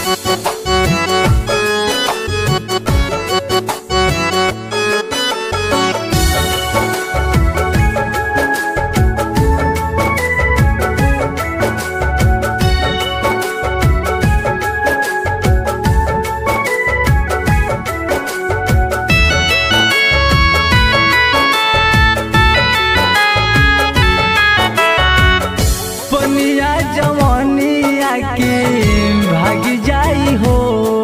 जवानिया के भाग जाई हो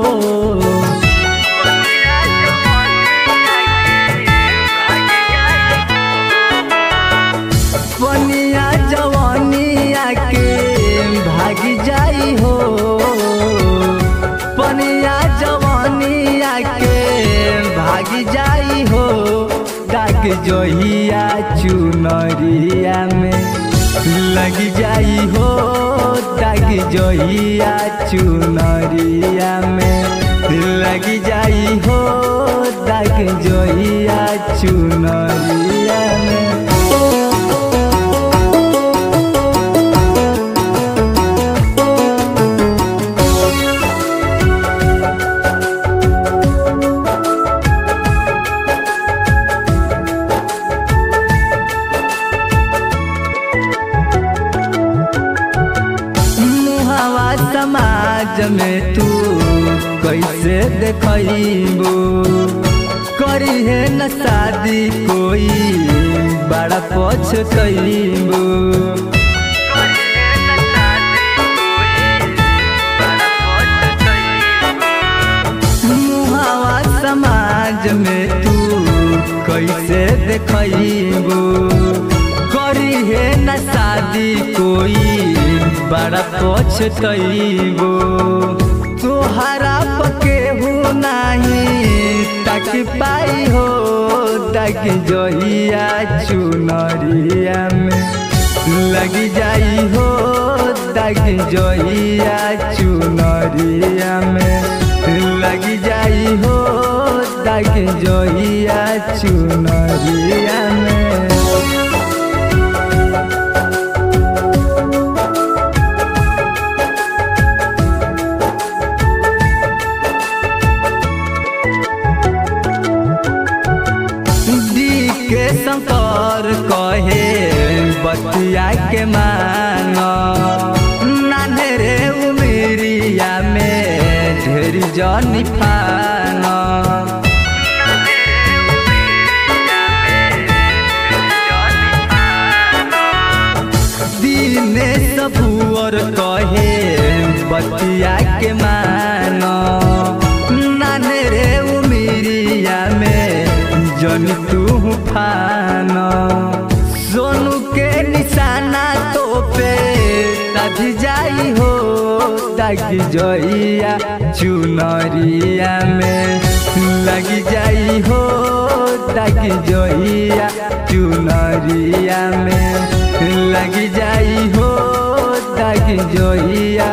पनिया जवानिया के भाग जाई हो पनिया जवानिया के भाग जाई हो डाक जोहिया चुनरिया में लग जाई हो दाग जोहिया चुनरिया में लग जाई हो दाग जोहिया चुनरिया में। समाज में तू कैसे देखबू करी है न शादी कोई बड़ा पछतबू मुहावा समाज में तू कैसे देखबू करी है न शादी कोई बड़ा पछतबू तोहरा पके हो नहीं तक पाई हो तक जोहिया चुनरिया में लग जाई हो तक जोहिया चुनरिया में लग जाई हो तक जोहिया चुनरिया में। शंकर कहे बतिया के मानो नान्हे उमरिया में ढेर जनी फानो दिनेश भुअर कहे बतिया के मानो नान्हे उमरिया में जन तू फानो सोनू के निशाना तो पे तज जाई हो तक जोहिया चुनरिया में लग जाई हो तक जोहिया चुनरिया में लग जाई हो तक जोहिया